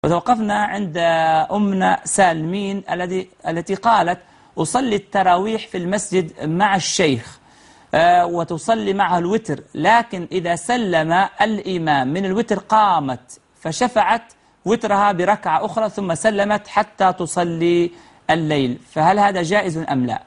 وتوقفنا عند أمنا سالمين التي قالت أصلي التراويح في المسجد مع الشيخ وتصلي معه الوتر، لكن إذا سلم الإمام من الوتر قامت فشفعت وترها بركعة أخرى ثم سلمت حتى تصلي الليل، فهل هذا جائز أم لا؟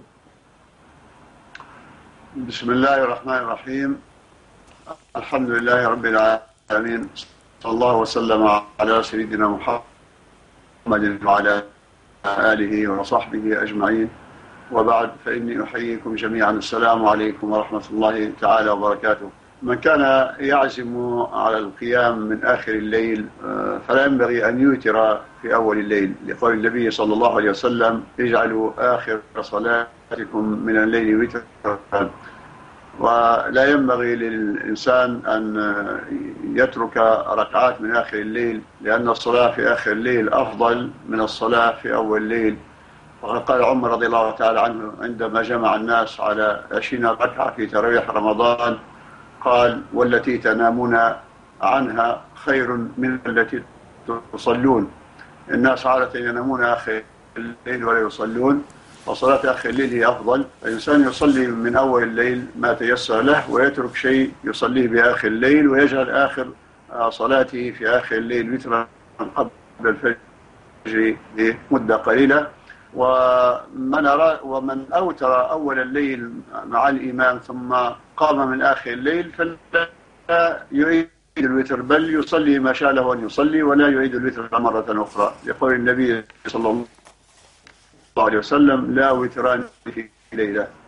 بسم الله الرحمن الرحيم. الحمد لله رب العالمين، صلى الله وسلم على سيدنا محمد وعلى آله وصحبه أجمعين، وبعد، فإني أحييكم جميعا. السلام عليكم ورحمة الله تعالى وبركاته. من كان يعزم على القيام من آخر الليل فلا ينبغي أن يوتر في أول الليل، لقول النبي صلى الله عليه وسلم: اجعلوا آخر صلاتكم من الليل وترا. ولا ينبغي للإنسان أن يترك ركعات من آخر الليل، لأن الصلاة في آخر الليل أفضل من الصلاة في أول الليل. وقد قال عمر رضي الله تعالى عنه عندما جمع الناس على 20 ركعة في تراويح رمضان، قال: والتي تنامون عنها خير من التي تصلون. الناس عادة ينامون آخر الليل ولا يصلون، وصلاة آخر الليل هي أفضل. الإنسان يصلي من أول الليل ما تيسر له، ويترك شيء يصليه بآخر الليل، ويجعل آخر صلاته في آخر الليل وترا قبل الفجر بمدة قليلة. ومن أوتر أول الليل مع الإمام ثم قام من آخر الليل فلا يعيد الوتر، بل يصلي ما شاء له أن يصلي، ولا يعيد الوتر مرة أخرى، يقول النبي صلى الله عليه وسلم: لا وتران في ليلة.